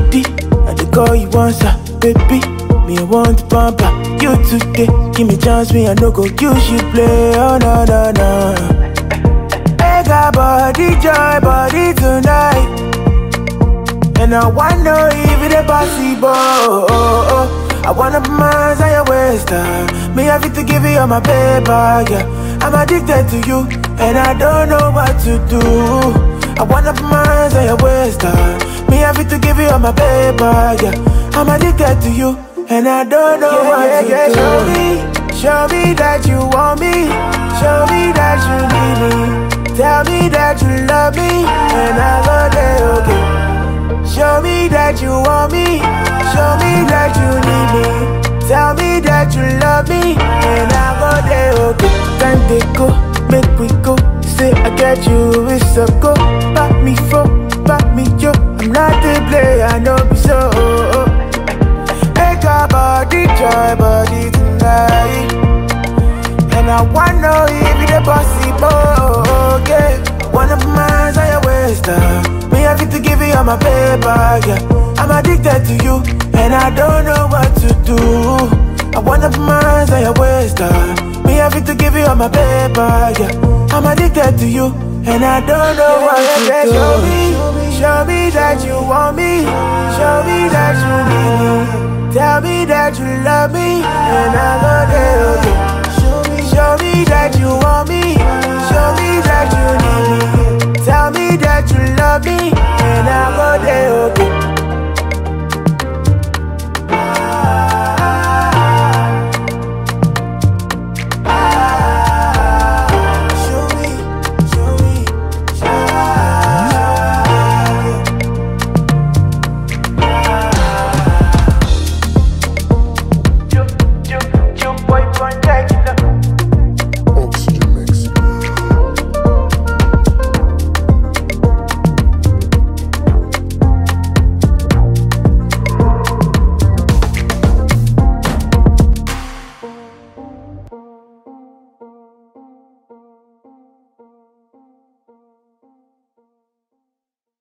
body, I dey call you once, baby. Me, I want to pamper you today. Give me chance, me, I no go use you play. Oh, no, no, no. I got body, joy, body tonight. And I wanna know if it's possible. I wanna put my hands on your waist, me have to give you all my paper, yeah. I'm addicted to you, and I don't know what to do. I wanna put my hands on your waist, me have to give you all my paper, yeah. I'm addicted to you, and I don't know what to do. Show me that you want me. Show me that you need me. Tell me that you love me, and I go there, okay. Show me that you want me. Show me that you need me. Tell me that you love me, and I go there, okay. Time they go, make we go. Say I get you, it's a go. Back me for, back me yo. I'm not the player, I know be so. Make our body joy, body tonight. And I wanna know if it's possible, yeah. Wanna put my hands on your waist, me have to give you all my paper, yeah. I'm addicted to you, and I don't know what to do. I wanna put my hands on your waist, me have to give you all my paper, yeah. I'm addicted to you, and I don't know what to do. Show me that you want me. Show me that you need me. Tell me that you love me, and I go there, okay. Show me that you want me.